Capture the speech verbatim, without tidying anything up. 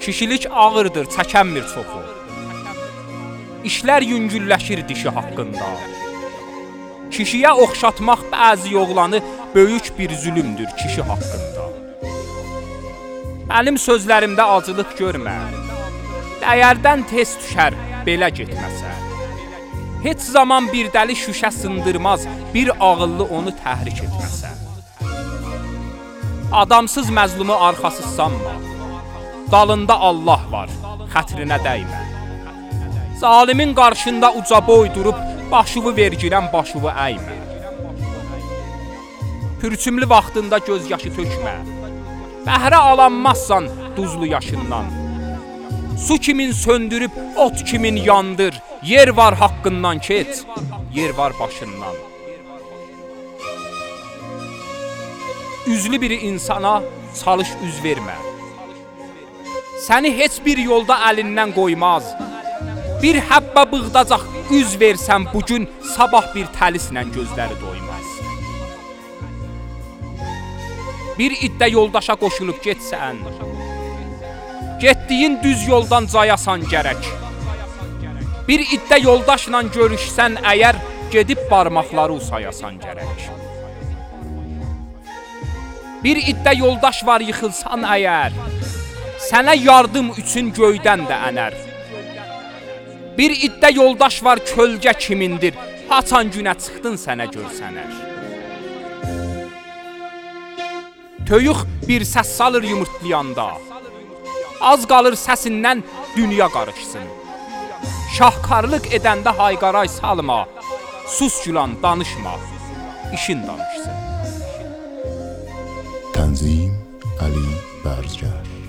Kişilik ağırdır, çəkənmir çoxu. İşlər yüngülləşir dişi haqqında. Kişiyə oxşatmaq bəzi oğlanı böyük bir zülümdür kişi haqqında. Mənim sözlərimdə acılıq görmə. Dəyərdən tez düşər belə getməsə. Heç zaman bir dəli şüşə sındırmaz, bir ağıllı onu təhrik etməsə. Adamsız məzlumu arxasız sanma. Dalında Allah var, xətrinə dəymə. Zalimin qarşında uca boy durub, başıvı vergirən başıvı əymə. Pürçümlü vaxtında göz yaşı tökmə. Bəhrə alanmazsan duzlu yaşından. Su kimin söndürüb, ot kimin yandır. Yer var haqqından keç, yer var başından. Üzlü bir insana çalış üz vermə. Səni heç bir yolda əlindən qoymaz. Bir həbbə bığdacaq üz versən bugün, sabah bir təlislə gözləri doymaz. Bir iddə yoldaşa qoşulub getsən, getdiyin düz yoldan cayasan gərək. Bir iddə yoldaşla görüşsən əgər, gedib barmaqları usayasan gərək. Bir iddə yoldaş var yıxılsan əgər, sənə yardım üçün göydən də ənər. Bir iddə yoldaş var kölgə kimindir, haçan günə çıxdın sənə görsənər. Töyük bir səs salır yumurtlayanda, az qalır səsindən dünya qarışsın. Şahkarlıq edəndə hayqaray salma, sus gülan danışma, işin danışsın. تنظیم علی برزگر